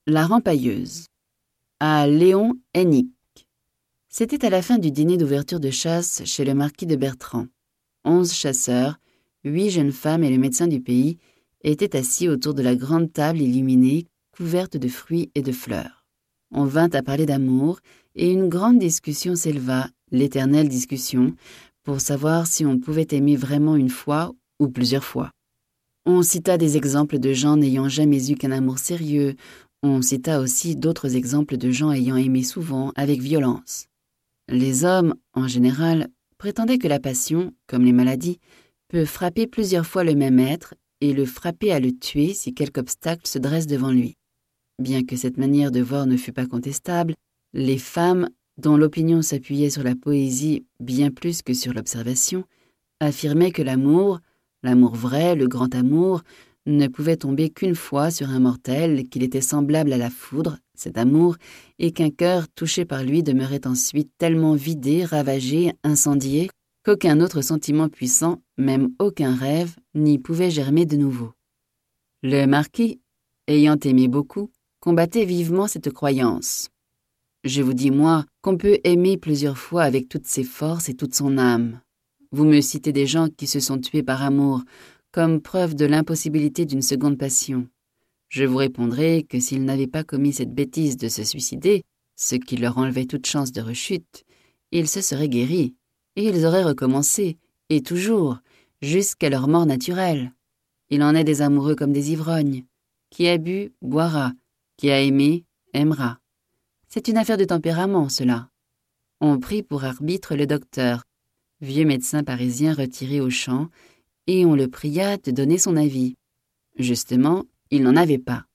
La Rempailleuse. À Léon Hennick. C'était à la fin du dîner d'ouverture de chasse chez le marquis de Bertrand. 11 chasseurs, 8 jeunes femmes et le médecin du pays étaient assis autour de la grande table illuminée, couverte de fruits et de fleurs. On vint à parler d'amour, et une grande discussion s'éleva, l'éternelle discussion, pour savoir si on pouvait aimer vraiment une fois ou plusieurs fois. On cita des exemples de gens n'ayant jamais eu qu'un amour sérieux. On cita aussi d'autres exemples de gens ayant aimé souvent, avec violence. Les hommes, en général, prétendaient que la passion, comme les maladies, peut frapper plusieurs fois le même être et le frapper à le tuer si quelque obstacle se dresse devant lui. Bien que cette manière de voir ne fût pas contestable, les femmes, dont l'opinion s'appuyait sur la poésie bien plus que sur l'observation, affirmaient que l'amour vrai, le grand amour, ne pouvait tomber qu'une fois sur un mortel, qu'il était semblable à la foudre, cet amour, et qu'un cœur touché par lui demeurait ensuite tellement vidé, ravagé, incendié, qu'aucun autre sentiment puissant, même aucun rêve, n'y pouvait germer de nouveau. Le marquis, ayant aimé beaucoup, combattait vivement cette croyance. Je vous dis, moi, qu'on peut aimer plusieurs fois avec toutes ses forces et toute son âme. Vous me citez des gens qui se sont tués par amour, comme preuve de l'impossibilité d'une seconde passion. Je vous répondrai que s'ils n'avaient pas commis cette bêtise de se suicider, ce qui leur enlevait toute chance de rechute, ils se seraient guéris, et ils auraient recommencé, et toujours, jusqu'à leur mort naturelle. Il en est des amoureux comme des ivrognes. Qui a bu, boira. Qui a aimé, aimera. C'est une affaire de tempérament, cela. On prit pour arbitre le docteur, vieux médecin parisien retiré au champ, et on le pria de donner son avis. Justement, il n'en avait pas.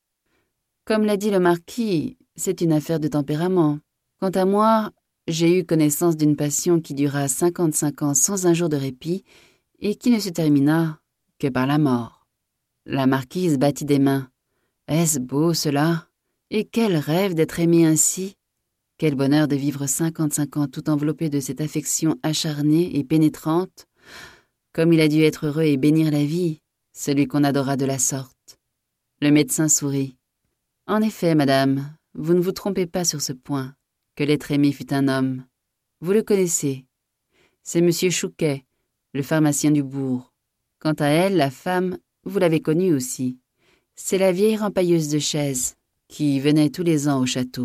Comme l'a dit le marquis, c'est une affaire de tempérament. Quant à moi, j'ai eu connaissance d'une passion qui dura 55 ans sans un jour de répit et qui ne se termina que par la mort. La marquise battit des mains. Est-ce beau, cela? Et quel rêve d'être aimé ainsi! Quel bonheur de vivre 55 ans tout enveloppé de cette affection acharnée et pénétrante! Comme il a dû être heureux et bénir la vie, celui qu'on adora de la sorte. Le médecin sourit. En effet, madame, vous ne vous trompez pas sur ce point, que l'être aimé fut un homme. Vous le connaissez. C'est monsieur Chouquet, le pharmacien du bourg. Quant à elle, la femme, vous l'avez connue aussi. C'est la vieille rempailleuse de Chaise, qui venait tous les ans au château.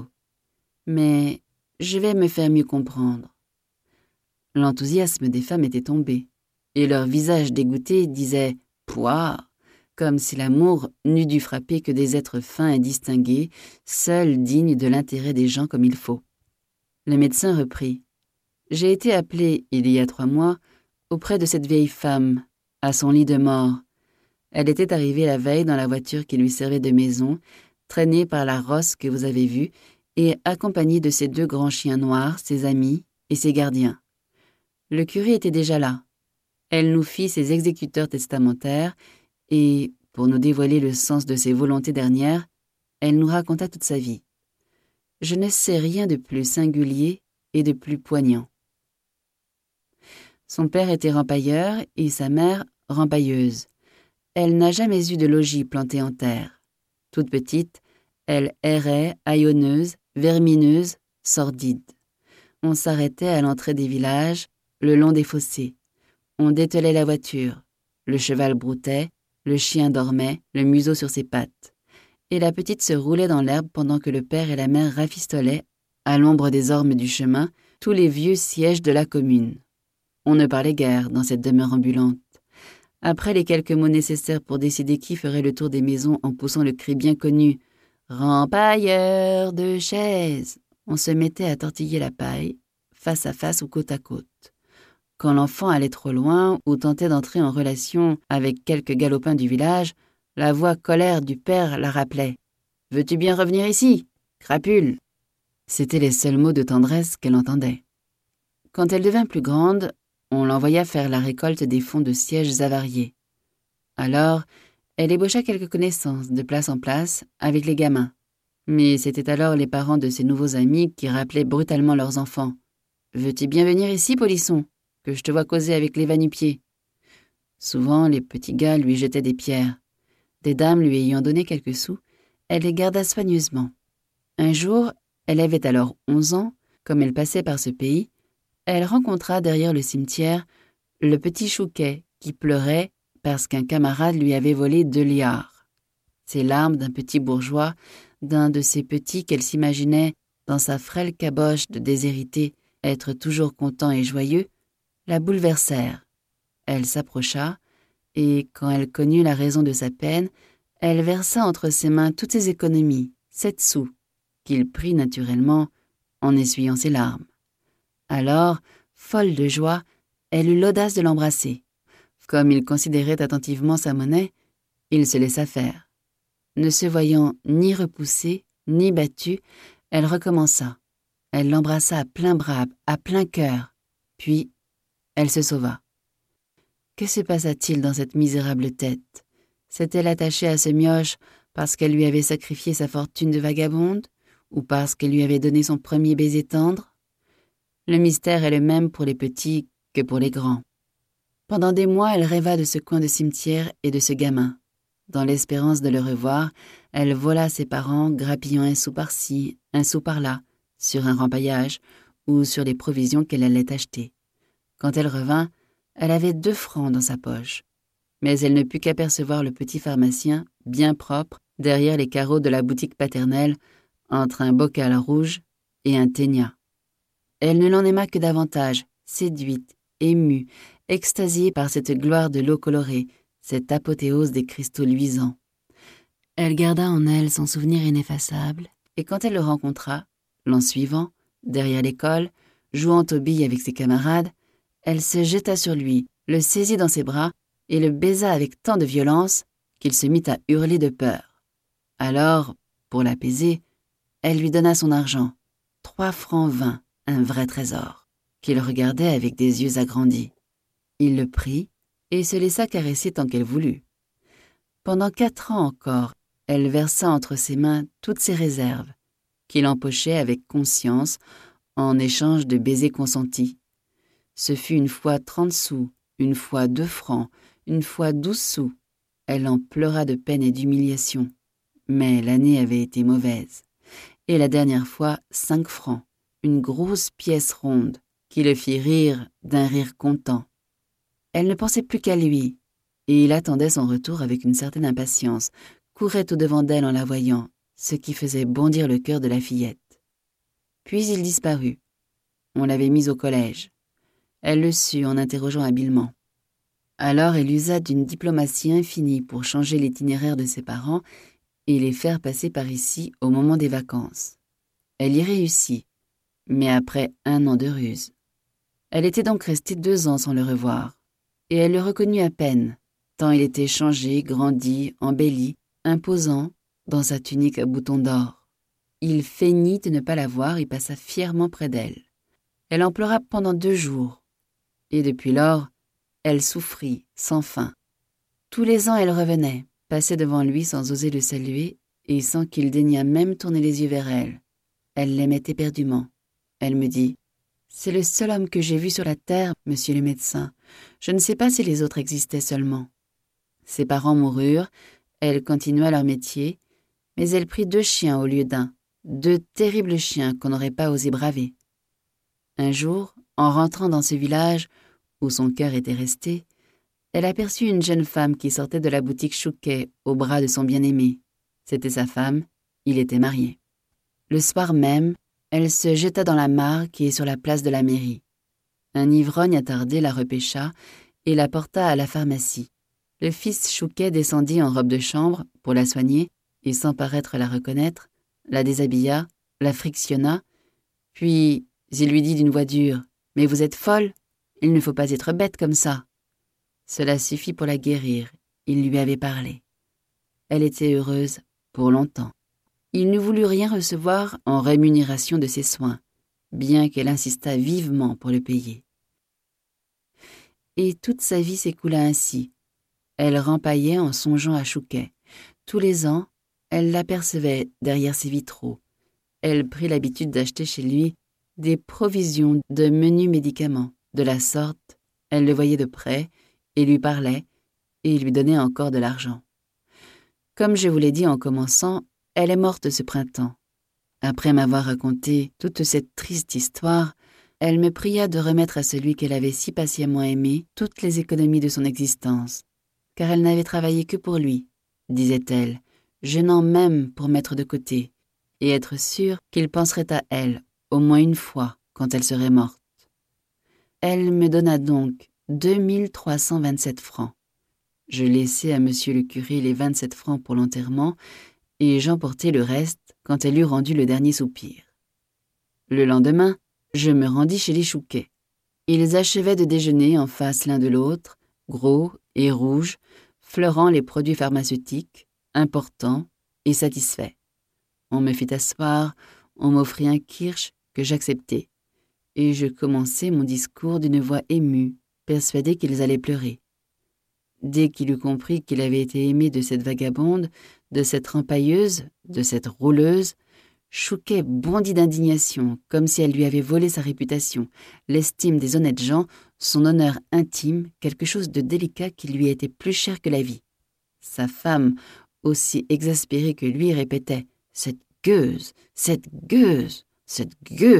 Mais je vais me faire mieux comprendre. L'enthousiasme des femmes était tombé, et leurs visages dégoûtés disaient « Pouah !» comme si l'amour n'eût dû frapper que des êtres fins et distingués, seuls dignes de l'intérêt des gens comme il faut. Le médecin reprit. « J'ai été appelé, il y a 3 mois, auprès de cette vieille femme, à son lit de mort. Elle était arrivée la veille dans la voiture qui lui servait de maison, traînée par la rosse que vous avez vue, et accompagnée de ses 2 grands chiens noirs, ses amis et ses gardiens. Le curé était déjà là. Elle nous fit ses exécuteurs testamentaires, et, pour nous dévoiler le sens de ses volontés dernières, elle nous raconta toute sa vie. Je ne sais rien de plus singulier et de plus poignant. Son père était rempailleur et sa mère rempailleuse. Elle n'a jamais eu de logis planté en terre. Toute petite, elle errait, haillonneuse, vermineuse, sordide. On s'arrêtait à l'entrée des villages, le long des fossés. On dételait la voiture. Le cheval broutait, le chien dormait, le museau sur ses pattes. Et la petite se roulait dans l'herbe pendant que le père et la mère rafistolaient, à l'ombre des ormes du chemin, tous les vieux sièges de la commune. On ne parlait guère dans cette demeure ambulante. Après les quelques mots nécessaires pour décider qui ferait le tour des maisons en poussant le cri bien connu « Rempailleur de Chaise !» on se mettait à tortiller la paille, face à face ou côte à côte. Quand l'enfant allait trop loin ou tentait d'entrer en relation avec quelques galopins du village, la voix colère du père la rappelait. « Veux-tu bien revenir ici, crapule ?» C'étaient les seuls mots de tendresse qu'elle entendait. Quand elle devint plus grande, on l'envoya faire la récolte des fonds de sièges avariés. Alors, elle ébaucha quelques connaissances de place en place avec les gamins. Mais c'étaient alors les parents de ses nouveaux amis qui rappelaient brutalement leurs enfants. « Veux-tu bien venir ici, polisson, que je te vois causer avec les va-nu-pieds ?» Souvent, les petits gars lui jetaient des pierres. Des dames lui ayant donné quelques sous, elle les garda soigneusement. Un jour, elle avait alors 11 ans, comme elle passait par ce pays, elle rencontra derrière le cimetière le petit Chouquet qui pleurait parce qu'un camarade lui avait volé 2 liards. Ces larmes d'un petit bourgeois, d'un de ces petits qu'elle s'imaginait dans sa frêle caboche de déshérité être toujours content et joyeux, la bouleversèrent. Elle s'approcha, et quand elle connut la raison de sa peine, elle versa entre ses mains toutes ses économies, 7 sous, qu'il prit naturellement en essuyant ses larmes. Alors, folle de joie, elle eut l'audace de l'embrasser. Comme il considérait attentivement sa monnaie, il se laissa faire. Ne se voyant ni repoussée, ni battue, elle recommença. Elle l'embrassa à plein bras, à plein cœur. Puis, elle se sauva. Que se passa-t-il dans cette misérable tête? S'est-elle attachée à ce mioche parce qu'elle lui avait sacrifié sa fortune de vagabonde ou parce qu'elle lui avait donné son premier baiser tendre? Le mystère est le même pour les petits que pour les grands. Pendant des mois, elle rêva de ce coin de cimetière et de ce gamin. Dans l'espérance de le revoir, elle vola ses parents, grappillant un sou par-ci, un sou par-là, sur un rempaillage ou sur les provisions qu'elle allait acheter. Quand elle revint, elle avait 2 francs dans sa poche. Mais elle ne put qu'apercevoir le petit pharmacien, bien propre, derrière les carreaux de la boutique paternelle, entre un bocal rouge et un ténia. Elle ne l'en aima que davantage, séduite, émue, extasiée par cette gloire de l'eau colorée, cette apothéose des cristaux luisants. Elle garda en elle son souvenir ineffaçable, et quand elle le rencontra, l'an suivant, derrière l'école, jouant aux billes avec ses camarades, elle se jeta sur lui, le saisit dans ses bras et le baisa avec tant de violence qu'il se mit à hurler de peur. Alors, pour l'apaiser, elle lui donna son argent, 3 francs 20, un vrai trésor, qu'il regardait avec des yeux agrandis. Il le prit et se laissa caresser tant qu'elle voulut. Pendant 4 ans encore, elle versa entre ses mains toutes ses réserves, qu'il empochait avec conscience en échange de baisers consentis. Ce fut une fois 30 sous, une fois 2 francs, une fois 12 sous. Elle en pleura de peine et d'humiliation. Mais l'année avait été mauvaise. Et la dernière fois, 5 francs, une grosse pièce ronde, qui le fit rire d'un rire content. Elle ne pensait plus qu'à lui, et il attendait son retour avec une certaine impatience, courait au-devant d'elle en la voyant, ce qui faisait bondir le cœur de la fillette. Puis il disparut. On l'avait mis au collège. Elle le sut en interrogeant habilement. Alors elle usa d'une diplomatie infinie pour changer l'itinéraire de ses parents et les faire passer par ici au moment des vacances. Elle y réussit, mais après 1 an de ruse. Elle était donc restée 2 ans sans le revoir, et elle le reconnut à peine, tant il était changé, grandi, embelli, imposant, dans sa tunique à boutons d'or. Il feignit de ne pas la voir et passa fièrement près d'elle. Elle en pleura pendant 2 jours, et depuis lors, elle souffrit sans fin. Tous les ans, elle revenait, passait devant lui sans oser le saluer et sans qu'il daignât même tourner les yeux vers elle. Elle l'aimait éperdument. Elle me dit « C'est le seul homme que j'ai vu sur la terre, monsieur le médecin. Je ne sais pas si les autres existaient seulement. » Ses parents moururent, elle continua leur métier, mais elle prit 2 chiens au lieu d'1, 2 terribles chiens qu'on n'aurait pas osé braver. Un jour, en rentrant dans ce village où son cœur était resté, elle aperçut une jeune femme qui sortait de la boutique Chouquet au bras de son bien-aimé. C'était sa femme, il était marié. Le soir même, elle se jeta dans la mare qui est sur la place de la mairie. Un ivrogne attardé la repêcha et la porta à la pharmacie. Le fils Chouquet descendit en robe de chambre pour la soigner et sans paraître la reconnaître, la déshabilla, la frictionna, puis il lui dit d'une voix dure « Mais vous êtes folle, il ne faut pas être bête comme ça. » Cela suffit pour la guérir, il lui avait parlé. Elle était heureuse pour longtemps. Il ne voulut rien recevoir en rémunération de ses soins, bien qu'elle insistât vivement pour le payer. Et toute sa vie s'écoula ainsi. Elle rempaillait en songeant à Chouquet. Tous les ans, elle l'apercevait derrière ses vitraux. Elle prit l'habitude d'acheter chez lui des provisions de menus médicaments. De la sorte, elle le voyait de près et lui parlait, et lui donnait encore de l'argent. Comme je vous l'ai dit en commençant, Elle est morte ce printemps. Après m'avoir raconté toute cette triste histoire, elle me pria de remettre à celui qu'elle avait si patiemment aimé toutes les économies de son existence, car elle n'avait travaillé que pour lui, disait-elle, jeûnant même pour mettre de côté, et être sûre qu'il penserait à elle, au moins une fois, quand elle serait morte. Elle me donna donc 2327 francs. Je laissai à monsieur le curé les 27 francs pour l'enterrement, et j'emportai le reste quand elle eut rendu le dernier soupir. Le lendemain, je me rendis chez les Chouquet. Ils achevaient de déjeuner en face l'un de l'autre, gros et rouges, fleurant les produits pharmaceutiques, importants et satisfaits. On me fit asseoir, on m'offrit un kirsch que j'acceptai, et je commençai mon discours d'une voix émue, persuadé qu'ils allaient pleurer. Dès qu'il eut compris qu'il avait été aimé de cette vagabonde, de cette rempailleuse, de cette rouleuse, Chouquet bondit d'indignation, comme si elle lui avait volé sa réputation, l'estime des honnêtes gens, son honneur intime, quelque chose de délicat qui lui était plus cher que la vie. Sa femme, aussi exaspérée que lui, répétait « Cette gueuse, cette gueuse, cette gueuse !»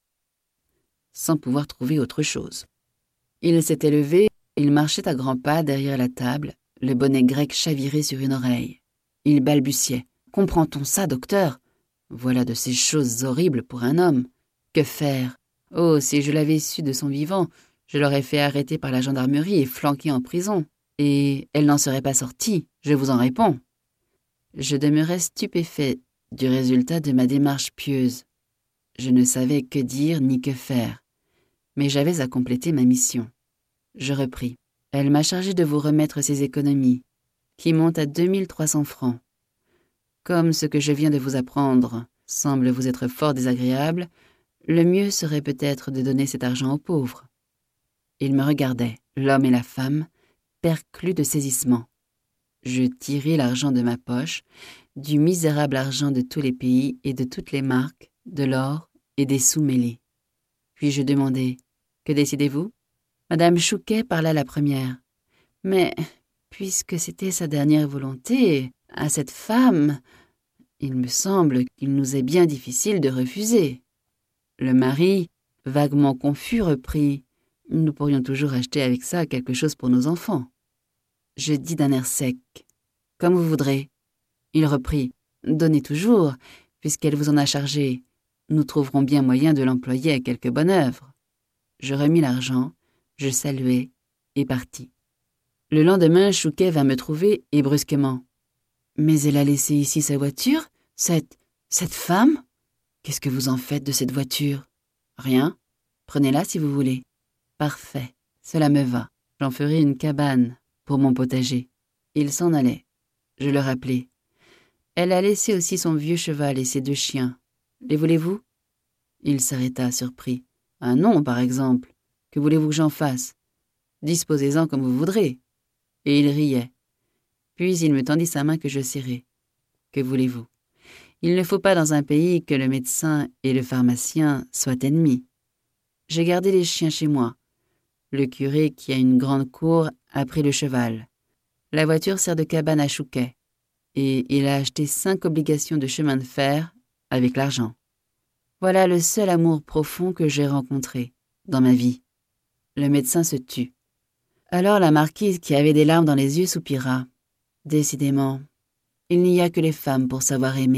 sans pouvoir trouver autre chose. Il s'était levé, il marchait à grands pas derrière la table, le bonnet grec chaviré sur une oreille. Il balbutiait « Comprend-on ça, docteur ? Voilà de ces choses horribles pour un homme. Que faire ? Oh, si je l'avais su de son vivant, je l'aurais fait arrêter par la gendarmerie et flanquer en prison. Et elle n'en serait pas sortie, je vous en réponds. » Je demeurais stupéfait du résultat de ma démarche pieuse. Je ne savais que dire ni que faire, mais j'avais à compléter ma mission. Je repris. « Elle m'a chargé de vous remettre ces économies, qui montent à 2300 francs. Comme ce que je viens de vous apprendre semble vous être fort désagréable, le mieux serait peut-être de donner cet argent aux pauvres. » Ils me regardaient, l'homme et la femme, perclus de saisissement. Je tirai l'argent de ma poche, du misérable argent de tous les pays et de toutes les marques, de l'or et des sous mêlés. Puis je demandai « Que décidez-vous » Madame Chouquet parla la première. « Mais, puisque c'était sa dernière volonté, à cette femme, il me semble qu'il nous est bien difficile de refuser. » Le mari, vaguement confus, reprit « Nous pourrions toujours acheter avec ça quelque chose pour nos enfants. » Je dis d'un air sec « Comme vous voudrez. » Il reprit « Donnez toujours, puisqu'elle vous en a chargé. Nous trouverons bien moyen de l'employer à quelque bonne œuvre. » Je remis l'argent, je saluai et partis. Le lendemain, Chouquet vint me trouver et brusquement « Mais elle a laissé ici sa voiture, cette femme ? Qu'est-ce que vous en faites de cette voiture ? » « Rien. Prenez-la si vous voulez. »« Parfait, cela me va. J'en ferai une cabane pour mon potager. » Il s'en allait. Je le rappelai. « Elle a laissé aussi son vieux cheval et ses 2 chiens. Les voulez-vous » Il s'arrêta, surpris. « Un nom, par exemple. Que voulez-vous que j'en fasse ? Disposez-en comme vous voudrez. » Et il riait. Puis il me tendit sa main que je serrai. « Que voulez-vous ? Il ne faut pas dans un pays que le médecin et le pharmacien soient ennemis. J'ai gardé les chiens chez moi. Le curé, qui a une grande cour, a pris le cheval. La voiture sert de cabane à Chouquet. Et il a acheté 5 obligations de chemin de fer avec l'argent. Voilà le seul amour profond que j'ai rencontré dans ma vie. » Le médecin se tut. Alors la marquise, qui avait des larmes dans les yeux, soupira. « Décidément, il n'y a que les femmes pour savoir aimer. »